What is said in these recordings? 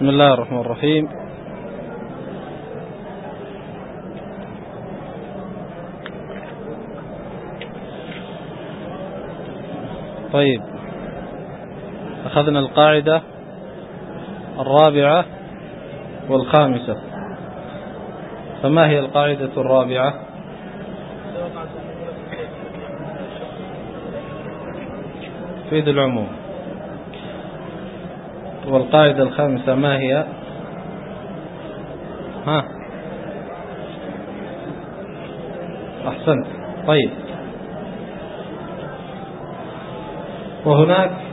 بسم الله الرحمن الرحيم. طيب، أخذنا القاعدة الرابعة والخامسة، فما هي القاعدة الرابعة؟ تفيد العموم. والقاعدة الخامسة ما هي؟ أحسنت. طيب، وهناك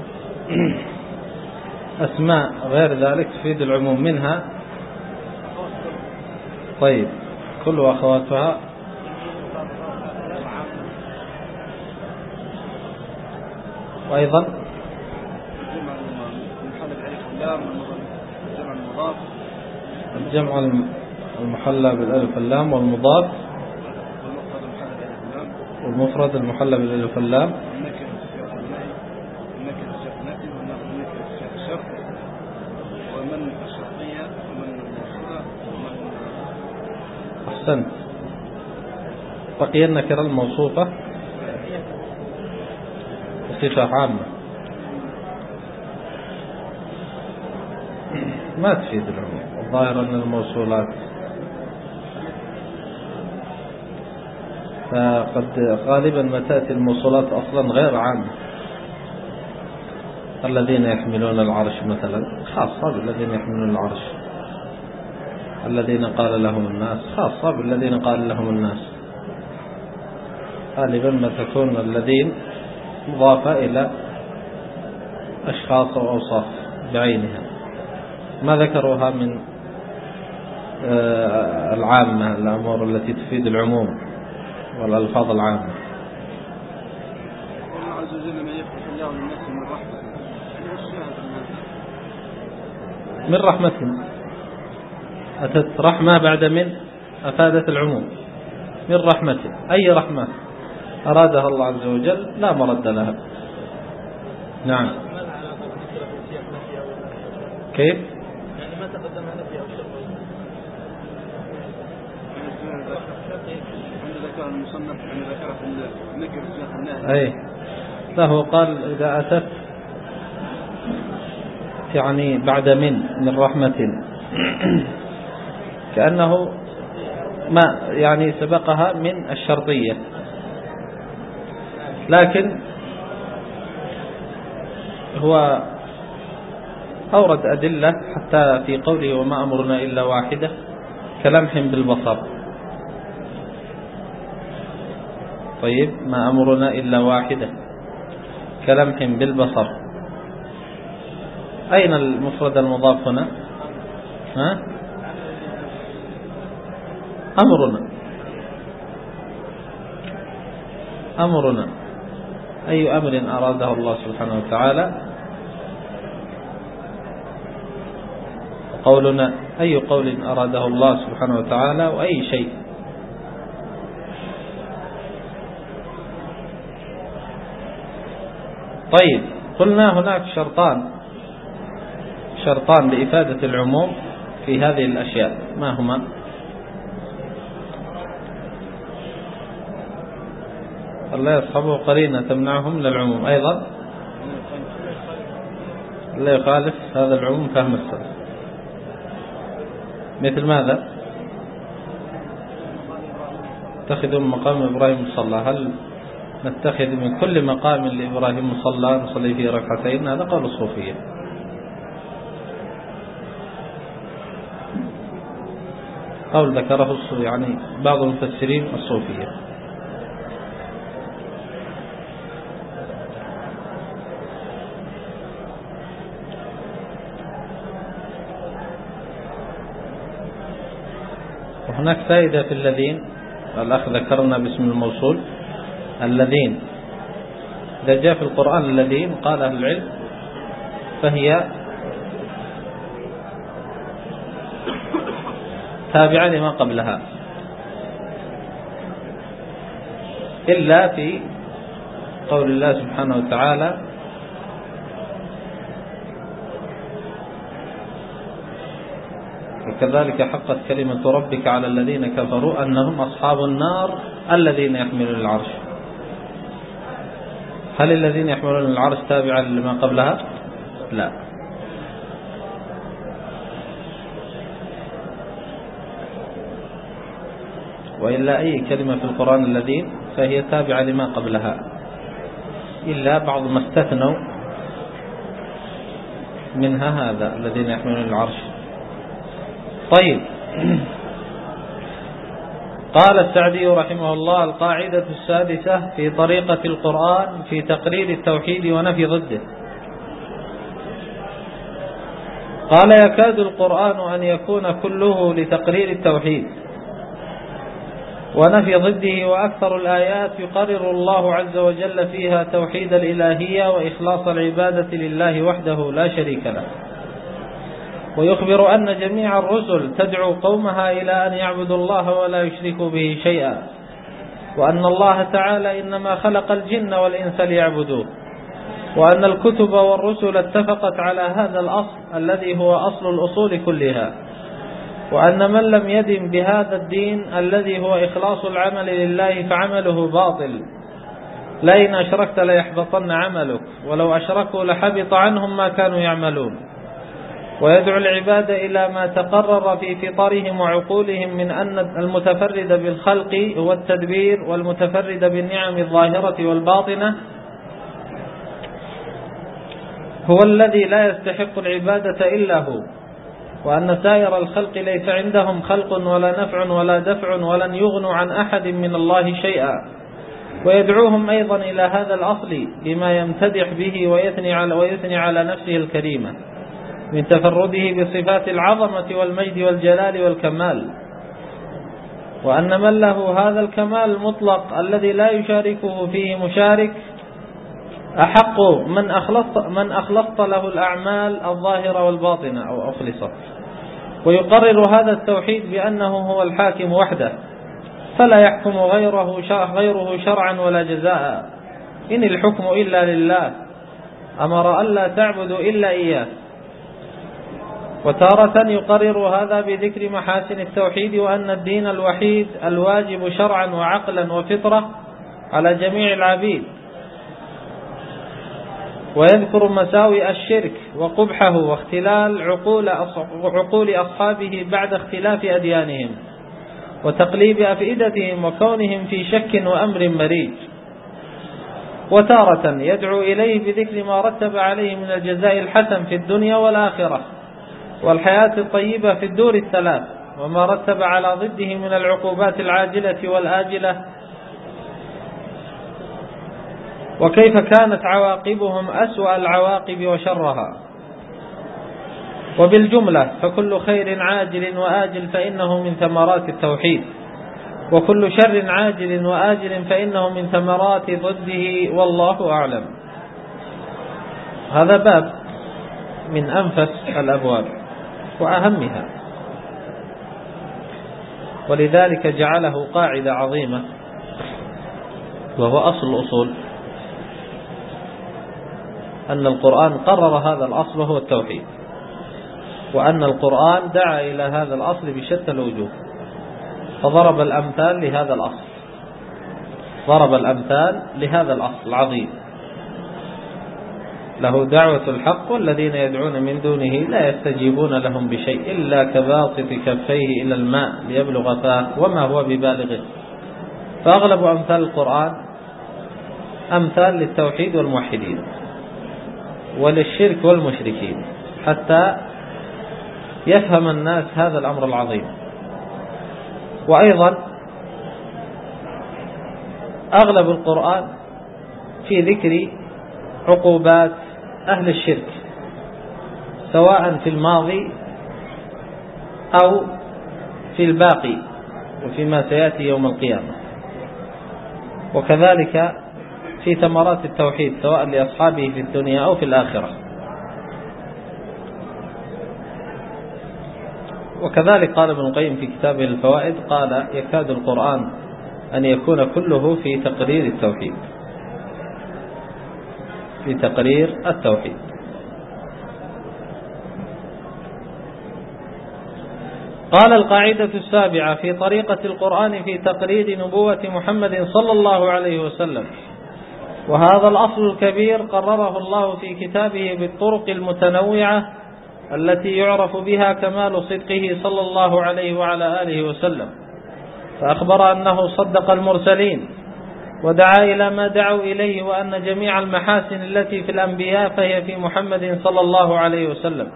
أسماء غير ذلك تفيد العموم منها. طيب، كل أخواتها وأيضا الجمع المحلى بالألف واللام والمضاف والمفرد المحلى بالألف واللام أحسنت. بقي النكرة الموصوفة بصفة عامة ما تفيد العموم. الظاهر أن الموصولات فقد غالبا ما تأتي الموصولات أصلا غير عامة. الذين يحملون العرش مثلا خاصة بالذين يحملون العرش، الذين قال لهم الناس خاصة بالذين قال لهم الناس. غالبا ما تكون الذين مضافة إلى أشخاص أو أوصاف بعينها، ما ذكروها من العامة، الأمور التي تفيد العموم والألفاظ العامة. الله عز وجل ما يفتح الله للناس من رحمة، من رحمة أتت رحمة بعد من أفادت العموم. من رحمة، أي رحمة أرادها الله عز وجل لا مرد لها. نعم. كيف؟ يعني ما تقدم نفي أو شرط عند ذكر المصنف، عند ذكر النكر السياق النهي. أي لا، هو قال إذا أتت يعني بعد من رحمة كأنه ما يعني سبقها من الشرطية، لكن هو أورد أدلة حتى في قوله وما أمرنا إلا واحدة كلمح بالبصر. طيب، ما أمرنا إلا واحدة كلمح بالبصر، أين المفرد المضاف هنا؟ أمرنا أي أمر أراده الله سبحانه وتعالى. قولنا أي قول أراده الله سبحانه وتعالى وأي شيء. طيب، قلنا هناك شرطان لإفادة العموم في هذه الأشياء، ما هما؟ الله يصحبه قرينة تمنعهم من العموم، أيضا لا يخالف هذا العموم فهم السلف. مثل ماذا؟ اتخذوا من مقام إبراهيم مصلى. هل نتخذ من كل مقام لإبراهيم مصلى نصلي فيه ركعتين؟ هذا قول الصوفية. قول ذكره يعني بعض المفسرين الصوفية. وهناك فائدة في الذين، الأخ ذكرنا باسم الموصول الذين، إذا جاء في القرآن الذين قال أهل العلم فهي تابعة لما قبلها، إلا في قول الله سبحانه وتعالى وكذلك حقت كلمة ربك على الذين كفروا أنهم أصحاب النار الذين يحملون العرش. هل الذين يحملون العرش تابعا لما قبلها؟ لا. وإلا أي كلمة في القرآن الذين فهي تابعة لما قبلها، إلا بعض ما استثنوا منها هذا الذين يحملون العرش. طيب، قال السعدي رحمه الله: القاعدة السادسة في طريقة القرآن في تقرير التوحيد ونفي ضده. قال: يكاد القرآن أن يكون كله لتقرير التوحيد ونفي ضده، وأكثر الآيات يقرر الله عز وجل فيها توحيد الإلهية وإخلاص العبادة لله وحده لا شريك له، ويخبر أن جميع الرسل تدعو قومها إلى أن يعبدوا الله ولا يشركوا به شيئا، وأن الله تعالى إنما خلق الجن والإنس ليعبدوه، وأن الكتب والرسل اتفقت على هذا الأصل الذي هو أصل الأصول كلها، وأن من لم يدن بهذا الدين الذي هو إخلاص العمل لله فعمله باطل، لئن أشركت ليحبطن عملك، ولو أشركوا لحبط عنهم ما كانوا يعملون. ويدعو العباد إلى ما تقرر في فطرهم وعقولهم من أن المتفرد بالخلق هو التدبير، والمتفرد بالنعم الظاهرة والباطنة هو الذي لا يستحق العبادة إلا هو، وأن سائر الخلق ليس عندهم خلق ولا نفع ولا دفع ولن يغنوا عن أحد من الله شيئا. ويدعوهم أيضا إلى هذا الأصل بما يمتدح به ويثني على نفسه الكريمة من تفرده بصفات العظمة والمجد والجلال والكمال، وأن من له هذا الكمال المطلق الذي لا يشاركه فيه مشارك أحق من أخلصت له الأعمال الظاهرة والباطنة أو أخلصت. ويقرر هذا التوحيد بأنه هو الحاكم وحده، فلا يحكم غيره شرعا ولا جزاء، إن الحكم إلا لله، أمر ألا تعبدوا إلا إياه. وتارة يقرر هذا بذكر محاسن التوحيد، وأن الدين الوحيد الواجب شرعا وعقلا وفطرة على جميع العبيد، ويذكر مساوئ الشرك وقبحه واختلال عقول أصحابه بعد اختلاف أديانهم وتقليب أفئدتهم وكونهم في شك وأمر مريج. وتارة يدعو إليه بذكر ما رتب عليه من الجزاء الحسن في الدنيا والآخرة والحياة الطيبة في الدور الثلاث، وما رتب على ضده من العقوبات العاجلة والآجلة، وكيف كانت عواقبهم أسوأ العواقب وشرها. وبالجملة فكل خير عاجل وآجل فإنه من ثمرات التوحيد، وكل شر عاجل وآجل فإنه من ثمرات ضده، والله أعلم. هذا باب من أنفس الأبواب وأهمها، ولذلك جعله قاعدة عظيمة، وهو أصل الأصول، أن القرآن قرر هذا الأصل وهو التوحيد، وأن القرآن دعا إلى هذا الأصل بشتى الوجوه، فضرب الأمثال لهذا الأصل، ضرب الأمثال لهذا الأصل العظيم، له دعوة الحق والذين يدعون من دونه لا يستجيبون لهم بشيء إلا كباسط كفيه إلى الماء ليبلغ فاه وما هو ببالغه. فأغلب أمثال القرآن أمثال للتوحيد والموحدين وللشرك والمشركين، حتى يفهم الناس هذا الأمر العظيم. وأيضا أغلب القرآن في ذكر عقوبات أهل الشرك، سواء في الماضي أو في الباقي وفيما سيأتي يوم القيامة، وكذلك في ثمرات التوحيد سواء لأصحابه في الدنيا أو في الآخرة. وكذلك قال ابن القيم في كتابه الفوائد، قال: يكاد القرآن أن يكون كله في تقرير التوحيد، في تقرير التوحيد. قال: القاعدة السابعة في طريقة القرآن في تقرير نبوة محمد صلى الله عليه وسلم. وهذا الأصل الكبير قرره الله في كتابه بالطرق المتنوعة التي يعرف بها كمال صدقه صلى الله عليه وعلى آله وسلم، فأخبر أنه صدق المرسلين ودعا إلى ما دعوا إليه، وأن جميع المحاسن التي في الأنبياء فهي في محمد صلى الله عليه وسلم،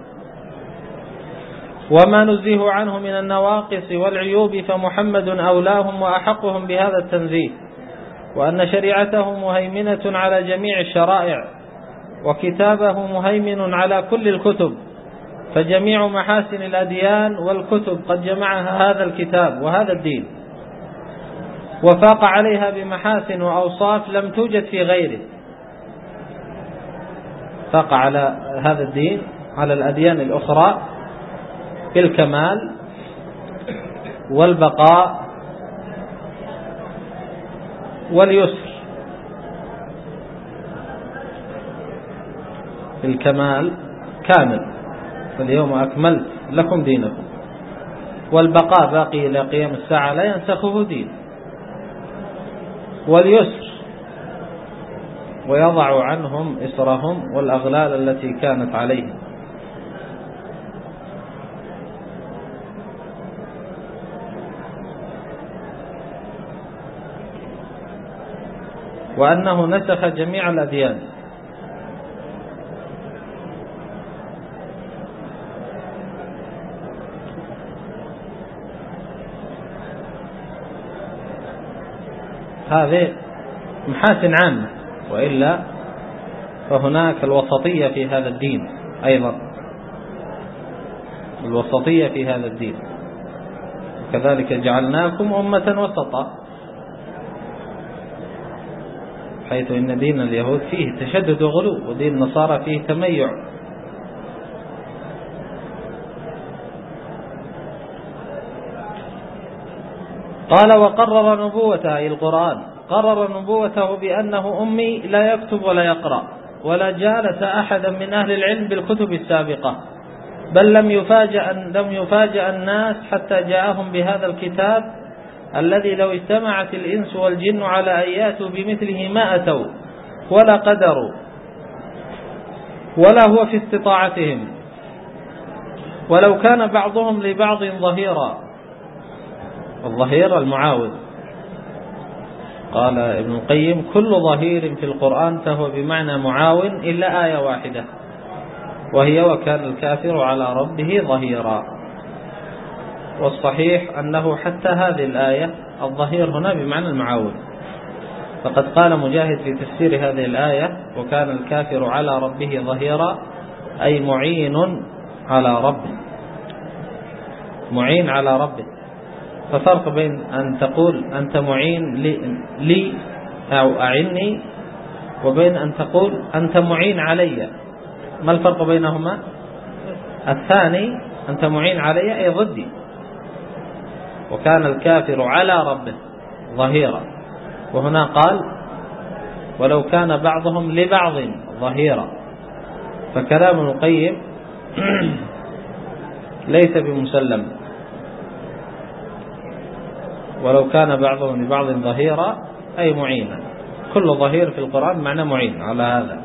وما نزه عنه من النواقص والعيوب فمحمد أولاهم وأحقهم بهذا التنزيه، وأن شريعته مهيمنة على جميع الشرائع، وكتابه مهيمن على كل الكتب، فجميع محاسن الأديان والكتب قد جمعها هذا الكتاب وهذا الدين، وفاق عليها بمحاسن وأوصاف لم توجد في غيره. فاق على هذا الدين على الأديان الأخرى بالكمال والبقاء واليسر. الكمال كامل، فاليوم أكملت لكم دينكم، والبقاء باقي إلى قيام الساعة لا ينسخه دين، واليسر ويضع عنهم إسرهم والأغلال التي كانت عليهم. وأنه نسخ جميع الأديان. هذه محاسن عامة، وإلا فهناك الوسطية في هذا الدين أيضا، الوسطية في هذا الدين، وكذلك جعلناكم أمة وسطا، حيث إن دين اليهود فيه تشدد وغلو، ودين النصارى فيه تميع. قال: وقرر نبوته، أي القرآن قرر نبوته بأنه أمي لا يكتب ولا يقرأ، ولا جالس أحدا من أهل العلم بالكتب السابقة، بل لم يفاجأ الناس حتى جاءهم بهذا الكتاب الذي لو اجتمعت الإنس والجن على أن يأتوا بمثله ما أتوا ولا قدروا، ولا هو في استطاعتهم، ولو كان بعضهم لبعض ظهيرا. الظهير المعاون. قال ابن القيم: كل ظهير في القرآن فهو بمعنى معاون إلا آية واحدة، وهي وكان الكافر على ربه ظهيرا. والصحيح أنه حتى هذه الآية الظهير هنا بمعنى المعاون، فقد قال مجاهد في تفسير هذه الآية: وكان الكافر على ربه ظهيرا، أي معين على ربه، معين على ربه. ففرق بين أن تقول أنت معين لي أو أعني، وبين أن تقول أنت معين علي. ما الفرق بينهما؟ الثاني أنت معين علي أي ضدي، وكان الكافر على ربه ظهيرا، وهنا قال: ولو كان بعضهم لبعض ظهيرا. فكلام ابن القيم ليس بمسلم. ولو كان بعضهم لبعض ظهيرا أي معينا، كل ظهير في القرآن معنى معين على هذا.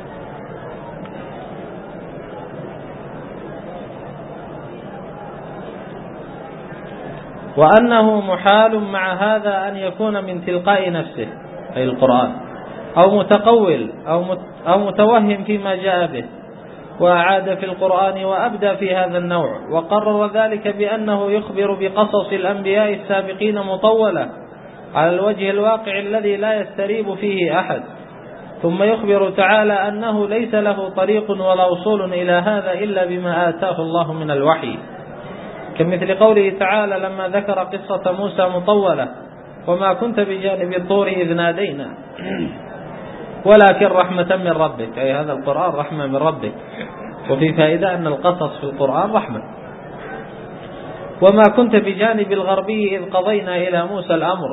وأنه محال مع هذا أن يكون من تلقاء نفسه، أي القرآن، أو متقول أو متوهم فيما جاء به، وأعاد في القرآن وأبدى في هذا النوع، وقرر ذلك بأنه يخبر بقصص الأنبياء السابقين مطولة على الوجه الواقع الذي لا يستريب فيه أحد، ثم يخبر تعالى أنه ليس له طريق ولا وصول إلى هذا إلا بما آتاه الله من الوحي، كمثل قوله تعالى لما ذكر قصة موسى مطولة: وما كنت بجانب الطور إذ نادينا ولكن رحمة من ربك، أي هذا القرآن رحمة من ربك. وفي فائدة أن القصص في القرآن رحمة. وما كنت بجانب الغربي إذ قضينا إلى موسى الأمر،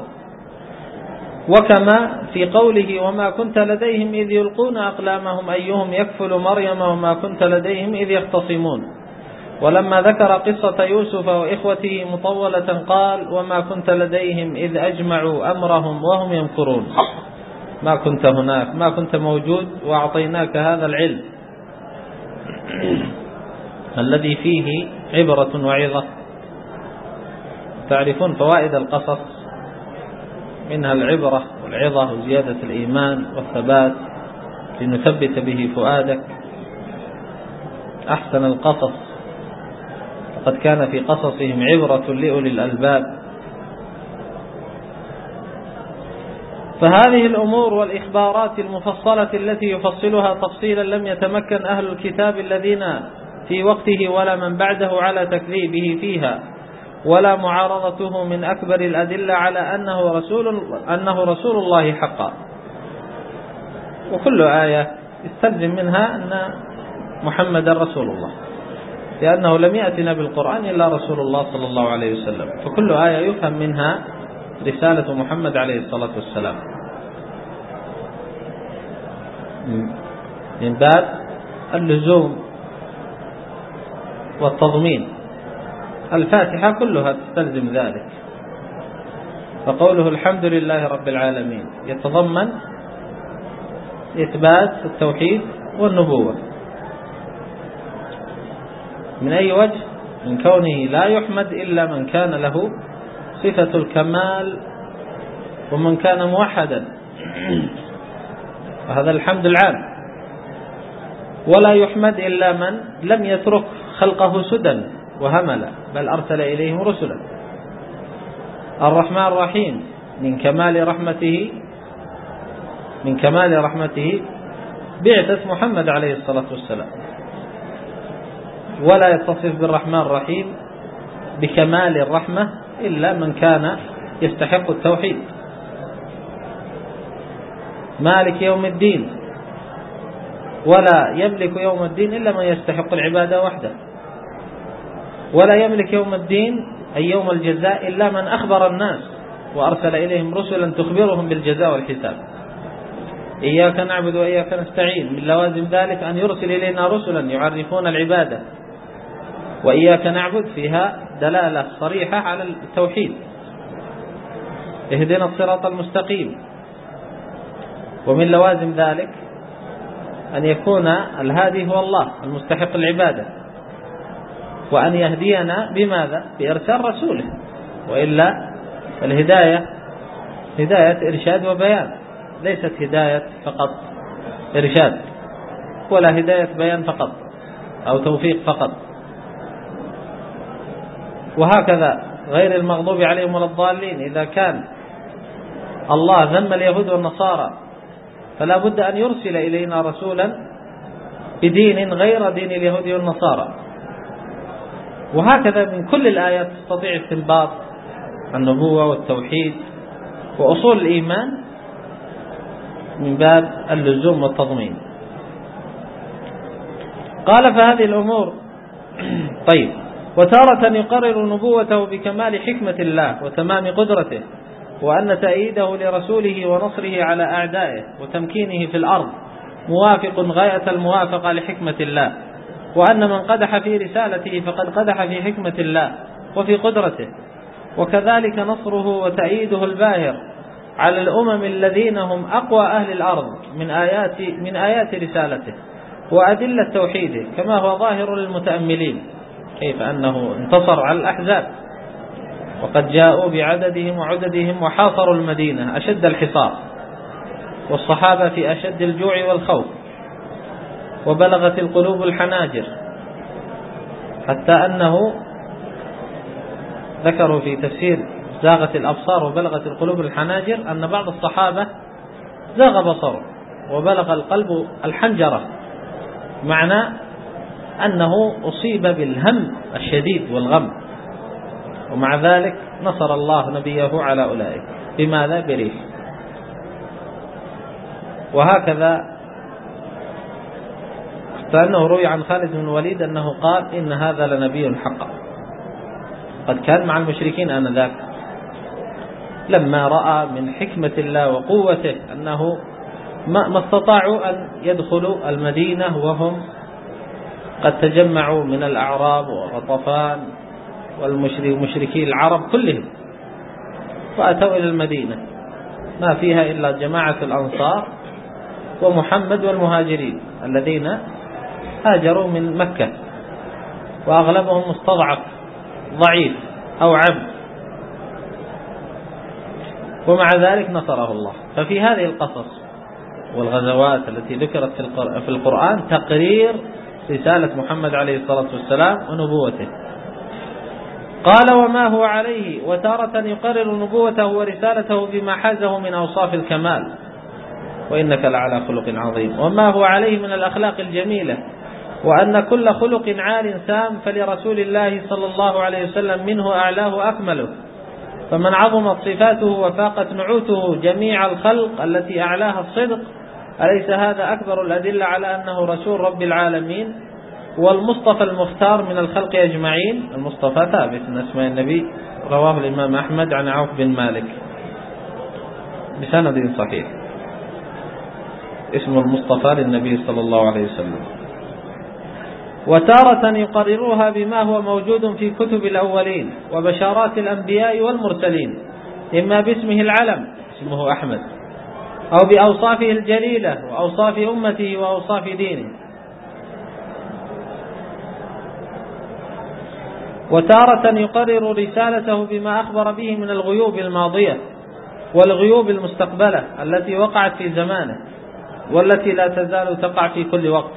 وكما في قوله وما كنت لديهم إذ يلقون أقلامهم أيهم يكفل مريم وما كنت لديهم إذ يختصمون. ولما ذكر قصة يوسف وإخوته مطولة قال: وما كنت لديهم إذ أجمعوا أمرهم وهم يمكرون. ما كنت هناك، ما كنت موجود، وأعطيناك هذا العلم الذي فيه عبرة وعظة. تعرفون فوائد القصص، منها العبرة والعظة وزيادة الإيمان والثبات لنثبت به فؤادك. أحسن القصص، وقد كان في قصصهم عبرة لأولي الألباب. فهذه الأمور والإخبارات المفصلة التي يفصلها تفصيلا لم يتمكن أهل الكتاب الذين في وقته ولا من بعده على تكذيبه فيها ولا معارضته من أكبر الأدلة على أنه رسول الله حقا. وكل آية يستلزم منها أن محمد رسول الله، لأنه لم يأتنا بالقرآن إلا رسول الله صلى الله عليه وسلم، فكل آية يفهم منها رسالة محمد عليه الصلاة والسلام من باب اللزوم والتضمين. الفاتحة كلها تستلزم ذلك، فقوله الحمد لله رب العالمين يتضمن إثبات التوحيد والنبوة. من أي وجه؟ من كونه لا يحمد إلا من كان له صفة الكمال ومن كان موحدا، وهذا الحمد العام. ولا يحمد إلا من لم يترك خلقه سدى وهملا، بل أرسل إليهم رسلا. الرحمن الرحيم من كمال رحمته بعثة محمد عليه الصلاة والسلام. ولا يتصف بالرحمن الرحيم بكمال الرحمة إلا من كان يستحق التوحيد. مالك يوم الدين، ولا يملك يوم الدين إلا من يستحق العبادة وحده. ولا يملك يوم الدين أي يوم الجزاء إلا من أخبر الناس وأرسل إليهم رسلا تخبرهم بالجزاء والحساب. إياك نعبد وإياك نستعين، من لوازم ذلك أن يرسل إلينا رسلا يعرفون العبادة. وإياك نعبد فيها دلالة صريحة على التوحيد، اهدنا الصراط المستقيم. ومن لوازم ذلك أن يكون الهادي هو الله المستحق العبادة، وأن يهدينا بماذا؟ بإرسال رسوله. وإلا الهداية هداية إرشاد وبيان، ليست هداية فقط إرشاد، ولا هداية بيان فقط أو توفيق فقط. وهكذا غير المغضوب عليهم ولا الضالين، إذا كان الله ذم اليهود والنصارى فلا بد أن يرسل إلينا رسولا بدين غير دين اليهود والنصارى. وهكذا من كل الآيات تستطيع استنباط النبوة والتوحيد وأصول الإيمان من باب اللزوم والتضمين. قال فهذه الأمور طيب. وتارة يقرر نبوته بكمال حكمة الله وتمام قدرته، وأن تأييده لرسوله ونصره على أعدائه وتمكينه في الأرض موافق غاية الموافقة لحكمة الله، وأن من قدح في رسالته فقد قدح في حكمة الله وفي قدرته. وكذلك نصره وتأييده الباهر على الأمم الذين هم أقوى أهل الأرض من آيات رسالته وأدلة توحيده، كما هو ظاهر للمتأملين، كيف أنه انتصر على الأحزاب وقد جاءوا بعددهم وعددهم وحاصروا المدينة أشد الحصار، والصحابة في أشد الجوع والخوف، وبلغت القلوب الحناجر، حتى أنه ذكروا في تفسير زاغت الأبصار وبلغت القلوب الحناجر أن بعض الصحابة زاغ بصره وبلغ القلب الحنجرة، معنى أنه أصيب بالهم الشديد والغم، ومع ذلك نصر الله نبيه على أولئك. بماذا؟ بريح. وهكذا فأنه روي عن خالد بن الوليد أنه قال إن هذا لنبي حقا، قد كان مع المشركين آنذاك لما رأى من حكمة الله وقوته أنه ما استطاعوا أن يدخلوا المدينة وهم قد تجمعوا من الأعراب وغطفان والمشركي العرب كلهم وأتوا إلى المدينة، ما فيها إلا جماعة الأنصار ومحمد والمهاجرين الذين هاجروا من مكة، وأغلبهم مستضعف ضعيف أو عبد، ومع ذلك نصره الله. ففي هذه القصص والغزوات التي ذكرت في القرآن تقرير رسالة محمد عليه الصلاة والسلام ونبوته. قال وما هو عليه، وتارة يقرر نبوته ورسالته بما حازه من أوصاف الكمال، وإنك لعلى خلق عظيم، وما هو عليه من الأخلاق الجميلة، وأن كل خلق عال سام فلرسول الله صلى الله عليه وسلم منه أعلاه أكمله، فمن عظمت صفاته وفاقت نعوته جميع الخلق التي أعلاها الصدق، أليس هذا أكبر الأدلة على أنه رسول رب العالمين والمصطفى المختار من الخلق أجمعين؟ المصطفى ثابت من أسماء النبي، رواه الإمام أحمد عن عوف بن مالك بسند صحيح، اسم المصطفى للنبي صلى الله عليه وسلم. وتارة يقررها بما هو موجود في كتب الأولين وبشارات الأنبياء والمرسلين، إما باسمه العلم اسمه أحمد، أو بأوصافه الجليلة وأوصاف أمته وأوصاف دينه. وتارة يقرر رسالته بما أخبر به من الغيوب الماضية والغيوب المستقبلة التي وقعت في زمانه والتي لا تزال تقع في كل وقت.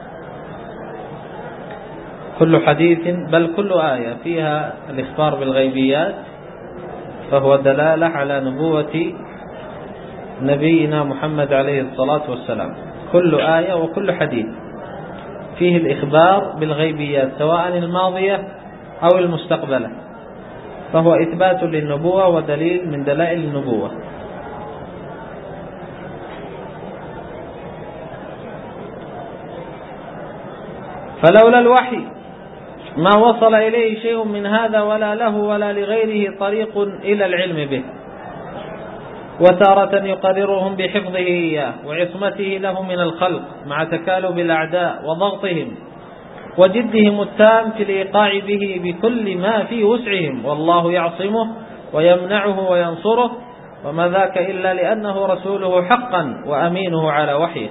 كل حديث بل كل آية فيها الإخبار بالغيبيات فهو دلالة على نبوة نبينا محمد عليه الصلاة والسلام. كل آية وكل حديث فيه الإخبار بالغيبيات سواء الماضية أو المستقبلة فهو إثبات للنبوة ودليل من دلائل النبوة. فلولا الوحي ما وصل إليه شيء من هذا ولا له ولا لغيره طريق إلى العلم به. وتارة يقررهم بحفظه إياه وعصمته له من الخلق مع تكالب الأعداء وضغطهم وجدهم التام في الإيقاع به بكل ما في وسعهم، والله يعصمه ويمنعه وينصره، وما ذاك إلا لأنه رسوله حقا وأمينه على وحيه.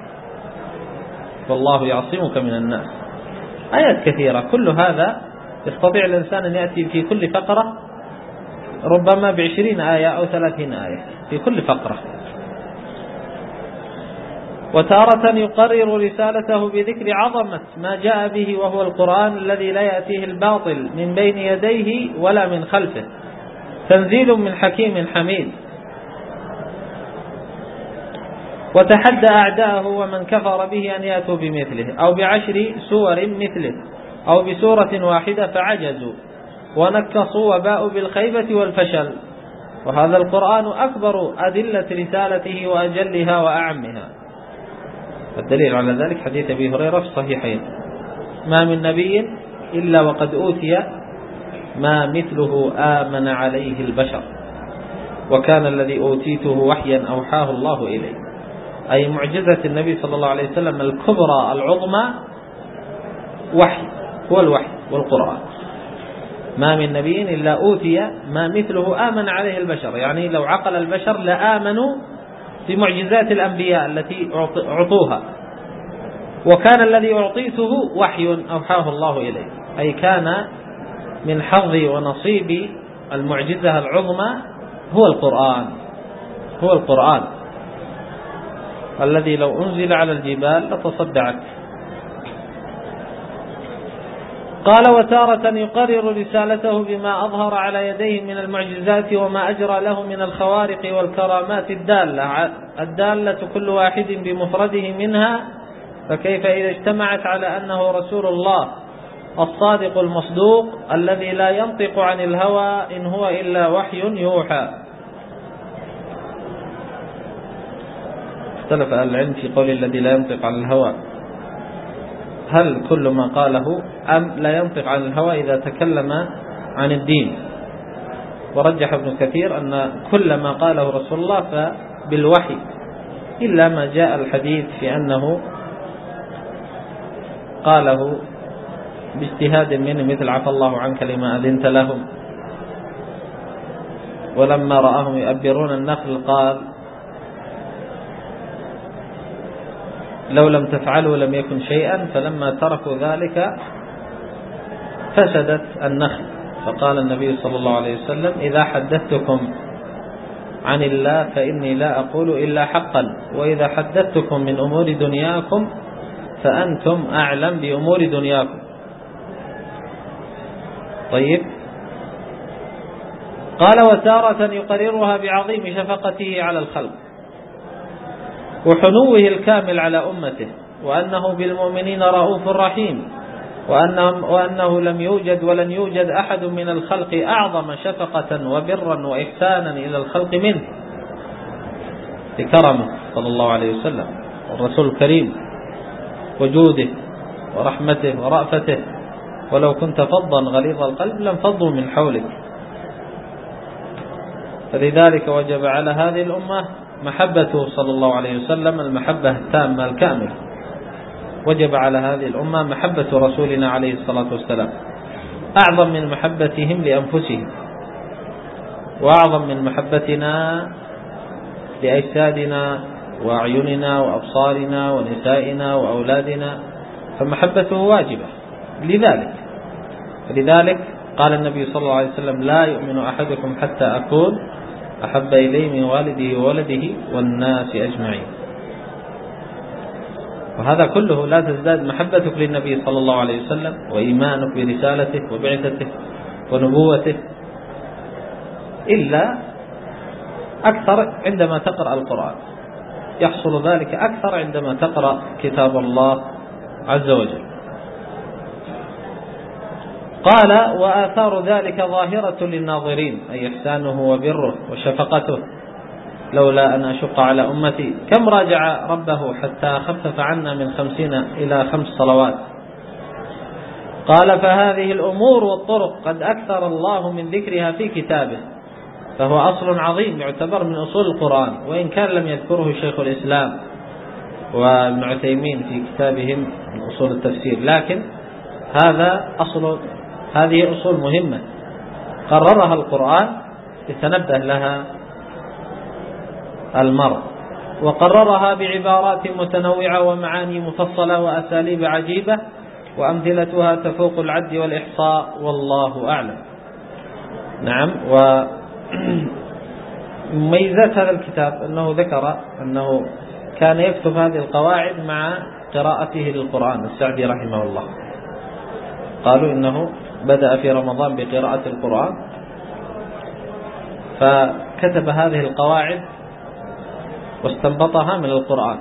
والله يعصمك من الناس، آيات كثيرة. كل هذا يستطيع الإنسان أن يأتي في كل فقرة ربما ب20 آية أو 30 آية في كل فقرة. وتارة يقرر رسالته بذكر عظمة ما جاء به وهو القرآن الذي لا يأتيه الباطل من بين يديه ولا من خلفه، تنزيل من حكيم حميد. وتحدى أعداءه ومن كفر به أن يأتوا بمثله أو ب10 سور مثله أو بسورة واحدة فعجزوا ونكصوا وباءوا بالخيبة والفشل. وهذا القرآن أكبر أدلة رسالته وأجلها وأعمها. الدليل على ذلك حديث أبي هريرة في الصحيحين: ما من نبي إلا وقد أوتي ما مثله آمن عليه البشر، وكان الذي أوتيته وحيا أوحاه الله إليه. أي معجزة النبي صلى الله عليه وسلم الكبرى العظمى وحي، هو الوحي والقرآن. ما من نبي إلا أوتي ما مثله آمن عليه البشر، يعني لو عقل البشر لآمنوا في معجزات الأنبياء التي أعطوها. وكان الذي أعطيته وحي أوحاه الله إليه، أي كان من حظي ونصيبي المعجزة العظمى هو القرآن، هو القرآن الذي لو أنزل على الجبال لتصدعت. قال وتارة يقرر رسالته بما أظهر على يديه من المعجزات وما أجرى له من الخوارق والكرامات الدالة كل واحد بمفرده منها، فكيف إذا اجتمعت على أنه رسول الله الصادق المصدوق الذي لا ينطق عن الهوى إن هو إلا وحي يوحى. اختلف أهل العلم في قول الذي لا ينطق عن الهوى، هل كل ما قاله أم لا ينطق عن الهوى إذا تكلم عن الدين؟ ورجح ابن كثير أن كل ما قاله رسول الله فبالوحي، إلا ما جاء الحديث في أنه قاله باجتهاد منه مثل عفى الله عنك لما أذنت لهم. ولما رآهم يؤبرون النخل قال لو لم تفعلوا لم يكن شيئا، فلما تركوا ذلك فسدت النخل. فقال النبي صلى الله عليه وسلم إذا حدثتكم عن الله فإني لا أقول إلا حقا، وإذا حدثتكم من أمور دنياكم فأنتم أعلم بأمور دنياكم. طيب، قال وتارة يقررها بعظيم شفقته على الخلق وحنوه الكامل على أمته، وأنه بالمؤمنين رؤوف رحيم، وأنه لم يوجد ولن يوجد أحد من الخلق أعظم شفقة وبرا وإحسانا إلى الخلق منه لكرمه صلى الله عليه وسلم والرسول الكريم وجوده ورحمته ورأفته. ولو كنت فظا غليظ القلب لانفضوا من حولك. فلذلك وجب على هذه الأمة محبته صلى الله عليه وسلم المحبة التامة الكاملة. وجب على هذه الأمة محبة رسولنا عليه الصلاة والسلام أعظم من محبتهم لأنفسهم، وأعظم من محبتنا لأجسادنا وأعيننا وأبصارنا ونسائنا وأولادنا، فمحبته واجبة. لذلك قال النبي صلى الله عليه وسلم لا يؤمن أحدكم حتى أكون أحب إليه من والده وولده والناس أجمعين. وهذا كله لا تزداد محبتك للنبي صلى الله عليه وسلم وإيمانك برسالته وبعثته ونبوته إلا أكثر عندما تقرأ القرآن. يحصل ذلك أكثر عندما تقرأ كتاب الله عز وجل. قال وآثار ذلك ظاهرة للناظرين، أي إحسانه وبره وشفقته. لولا أن أشق على أمتي. كم راجع ربه حتى خفف عنا من 50 إلى 5 صلوات. قال فهذه الأمور والطرق قد أكثر الله من ذكرها في كتابه، فهو أصل عظيم يعتبر من أصول القرآن، وإن كان لم يذكره شيخ الإسلام وابن عثيمين في كتابهم من أصول التفسير، لكن هذه أصول مهمة قررها القرآن يتنبه لها المرء، وقررها بعبارات متنوعة ومعاني مفصلة وأساليب عجيبة، وأمثلتها تفوق العد والإحصاء والله أعلم. نعم. وميزات هذا الكتاب أنه ذكر أنه كان يكتب هذه القواعد مع قراءته للقرآن. السعدي رحمه الله قالوا إنه بدأ في رمضان بقراءة القرآن، فكتب هذه القواعد واستنبطها من القرآن،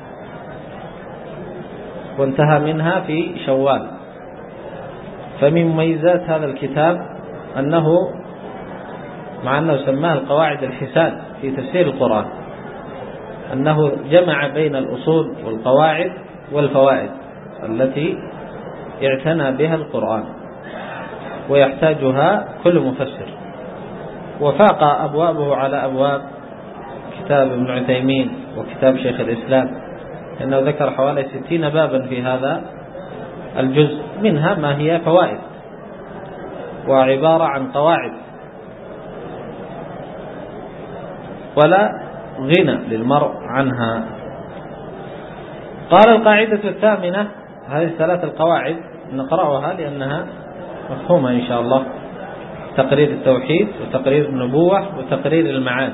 وانتهى منها في شوال. فمن مميزات هذا الكتاب أنه مع أنه سماه القواعد الحسان في تفسير القرآن، أنه جمع بين الأصول والقواعد والفوائد التي اعتنى بها القرآن ويحتاجها كل مفسر، وفاق أبوابه على أبواب كتاب ابن عثيمين وكتاب شيخ الإسلام، لأنه ذكر حوالي 60 بابا في هذا الجزء، منها ما هي فوائد وعبارة عن قواعد ولا غنى للمرء عنها. قال القاعدة الثامنة، هذه 3 القواعد نقرأها لأنها مفهومة إن شاء الله: تقرير التوحيد وتقرير النبوة وتقرير المعاد.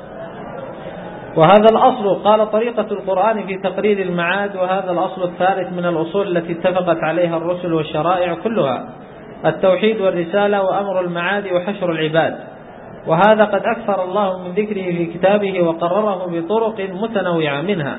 وهذا الأصل قال طريقة القرآن في تقرير المعاد، وهذا الأصل الثالث من الأصول التي اتفقت عليها الرسل والشرائع كلها: التوحيد والرسالة وأمر المعاد وحشر العباد. وهذا قد أكثر الله من ذكره في كتابه وقرره بطرق متنوعة، منها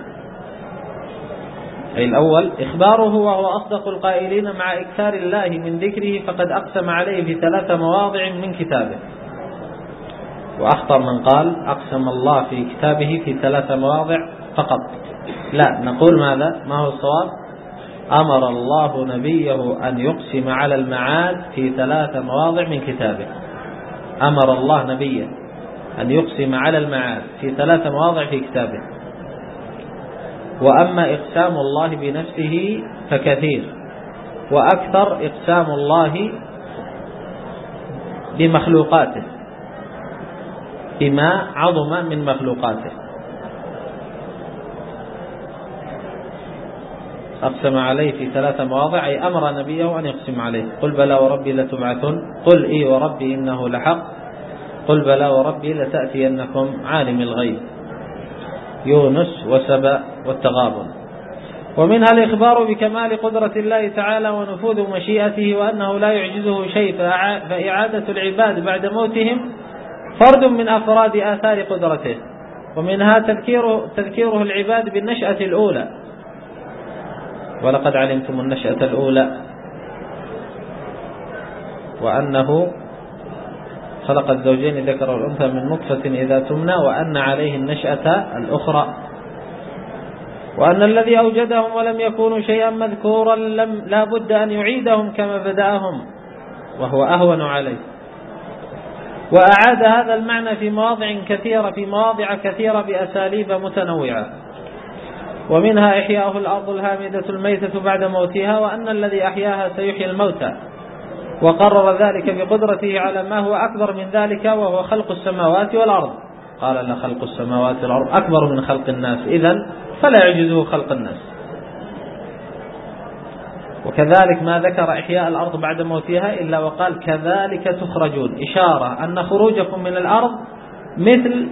أي الأول إخباره وهو أصدق القائلين مع إكثار الله من ذكره، فقد أقسم عليه في 3 مواضع من كتابه. وأخطر من قال أقسم الله في كتابه في 3 مواضع فقط. لا، نقول ماذا؟ ما هو الصواب؟ أمر الله نبيه أن يقسم على المعاد في 3 مواضع من كتابه. أمر الله نبيه أن يقسم على المعاد في 3 مواضع في كتابه. وأما إقسام الله بنفسه فكثير، وأكثر إقسام الله بمخلوقاته بما عظم من مخلوقاته. أقسم عليه في 3 مواضع، أي أمر نبيه أن يقسم عليه. قل بلى وربي لتبعثن، قل إي وربي إنه لحق، قل بلى وربي لتأتينكم، عالم الغيب، يونس وسبأ والتغابن. ومنها الإخبار بكمال قدرة الله تعالى ونفوذ مشيئته وأنه لا يعجزه شيء، فإعادة العباد بعد موتهم فرد من أفراد آثار قدرته. ومنها تذكيره العباد بالنشأة الأولى، ولقد علمتم النشأة الأولى، وأنه خلق الزوجين الذكر والأنثى من نطفة إذا تمنى، وأن عليه النشأة الأخرى، وأن الذي أوجدهم ولم يكونوا شيئا مذكورا لا بد أن يعيدهم كما بدأهم وهو أهون عليه. وأعاد هذا المعنى في مواضع كثيرة بأساليب متنوعة. ومنها إحياء الأرض الهامدة الميتة بعد موتها، وأن الذي أحياها سيحيي الموتى، وقرر ذلك بقدرته على ما هو أكبر من ذلك وهو خلق السماوات والأرض. قال لخلق السماوات والأرض أكبر من خلق الناس، إذن فلا يعجزه خلق الناس. وكذلك ما ذكر إحياء الأرض بعد موتها إلا وقال كذلك تخرجون، إشارة أن خروجكم من الأرض مثل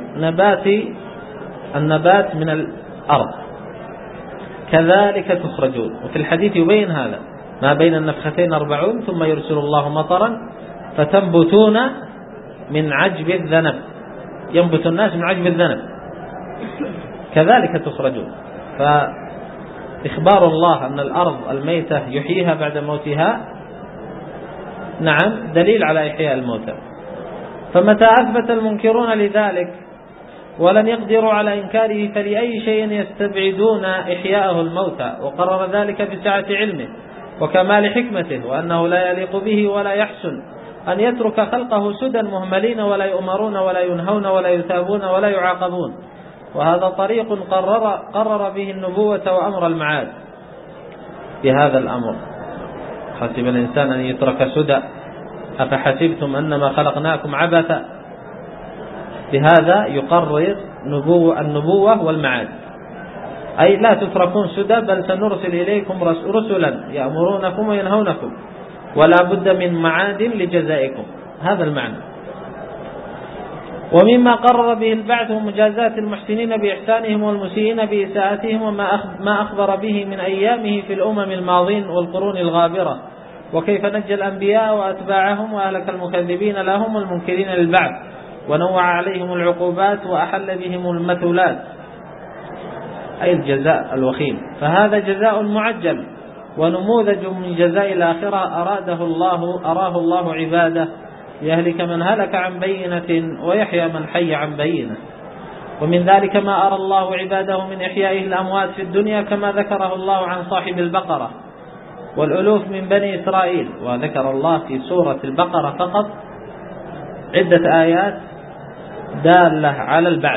النبات من الأرض، كذلك تخرجون. وفي الحديث يبين هذا، ما بين النفختين 40 ثم يرسل الله مطرا فتنبتون من عجب الذنب، ينبت الناس من عجب الذنب، كذلك تخرجون. فإخبار الله أن الأرض الميتة يحييها بعد موتها نعم دليل على إحياء الموتى. فمتى أثبت المنكرون لذلك ولن يقدروا على إنكاره فلأي شيء يستبعدون إحياءه الموتى، وقرر ذلك بسعة علمه وكمال حكمته، وأنه لا يليق به ولا يحسن أن يترك خلقه سدى مهملين ولا يؤمرون ولا ينهون ولا يثابون ولا يعاقبون. وهذا طريق قرر به النبوة وأمر المعاد بهذا الأمر. حسب الإنسان أن يترك سدى، أفحسبتم أنما خلقناكم عبثا. بهذا يقرر النبوة والمعاد، أي لا تتركون سدى بل سنرسل إليكم رسلا يأمرونكم وينهونكم، ولا بد من معاد لجزائكم. هذا المعنى. ومما قرر به البعث ومجازات المحسنين بإحسانهم والمسيئين بإساءتهم، وما أخبر به من أيامه في الأمم الماضين والقرون الغابرة، وكيف نجى الأنبياء وأتباعهم وأهلك المكذبين لهم والمنكرين للبعث، ونوع عليهم العقوبات وأحل بهم المثلات، أي الجزاء الوخيم. فهذا جزاء معجل ونموذج من جزاء الآخرة أراه الله عباده، يهلك من هلك عن بينة ويحيى من حي عن بينة. ومن ذلك ما أرى الله عباده من إحيائه الأموات في الدنيا كما ذكره الله عن صاحب البقرة والألوف من بني إسرائيل. وذكر الله في سورة البقرة فقط عدة آيات دالة على البعث،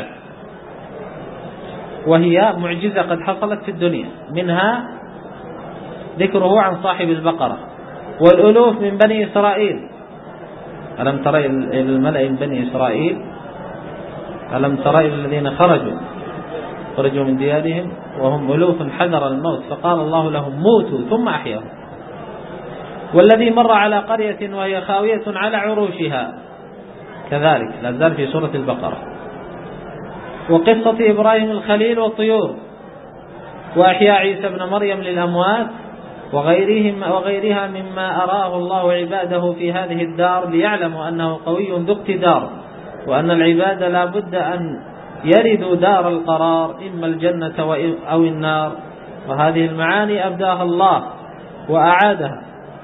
وهي معجزة قد حصلت في الدنيا، منها ذكره عن صاحب البقرة والألوف من بني إسرائيل. ألم تر إلى الملأ من بني إسرائيل، ألم تر إلى الذين خرجوا من ديارهم وهم ألوف حذر الموت فقال الله لهم موتوا ثم أحياهم. والذي مر على قرية وهي خاوية على عروشها، كذلك لا زال في سورة البقرة. وقصة إبراهيم الخليل والطيور، وأحياء عيسى بن مريم للأموات وغيرها مما أراه الله عباده في هذه الدار ليعلموا أنه قوي ذو اقتدار، وأن العباد لا بد أن يردوا دار القرار إما الجنة أو النار. وهذه المعاني أبداها الله وأعادها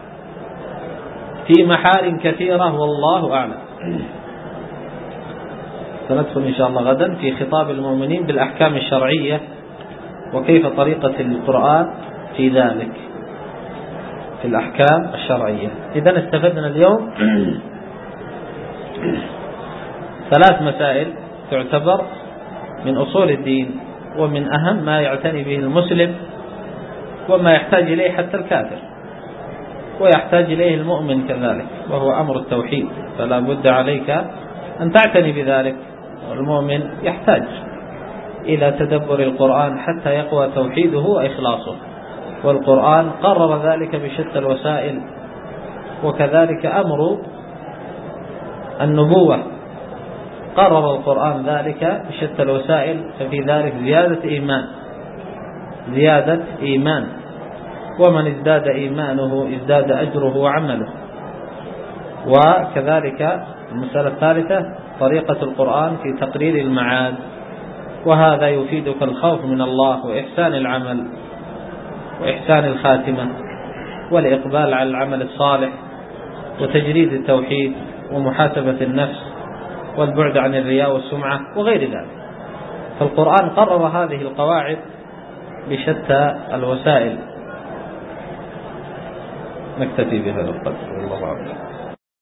في محال كثيرة والله أعلم. سندخل إن شاء الله غدا في خطاب المؤمنين بالأحكام الشرعية وكيف طريقة القرآن في ذلك في الأحكام الشرعية. إذن استفدنا اليوم 3 مسائل تعتبر من أصول الدين ومن أهم ما يعتني به المسلم وما يحتاج إليه حتى الكافر. ويحتاج إليه المؤمن كذلك، وهو أمر التوحيد، فلا بد عليك أن تعتني بذلك. المؤمن يحتاج إلى تدبر القرآن حتى يقوى توحيده وإخلاصه، والقرآن قرر ذلك بشتى الوسائل. وكذلك أمر النبوة قرر القرآن ذلك بشتى الوسائل، ففي ذلك زيادة إيمان، ومن ازداد إيمانه ازداد أجره وعمله. وكذلك المسألة الثالثة طريقة القرآن في تقرير المعاد، وهذا يفيدك الخوف من الله وإحسان العمل وإحسان الخاتمة والإقبال على العمل الصالح وتجريد التوحيد ومحاسبة النفس والبعد عن الرياء والسمعة وغير ذلك. فالقرآن قرر هذه القواعد بشتى الوسائل. نكتفي بهذا القدر.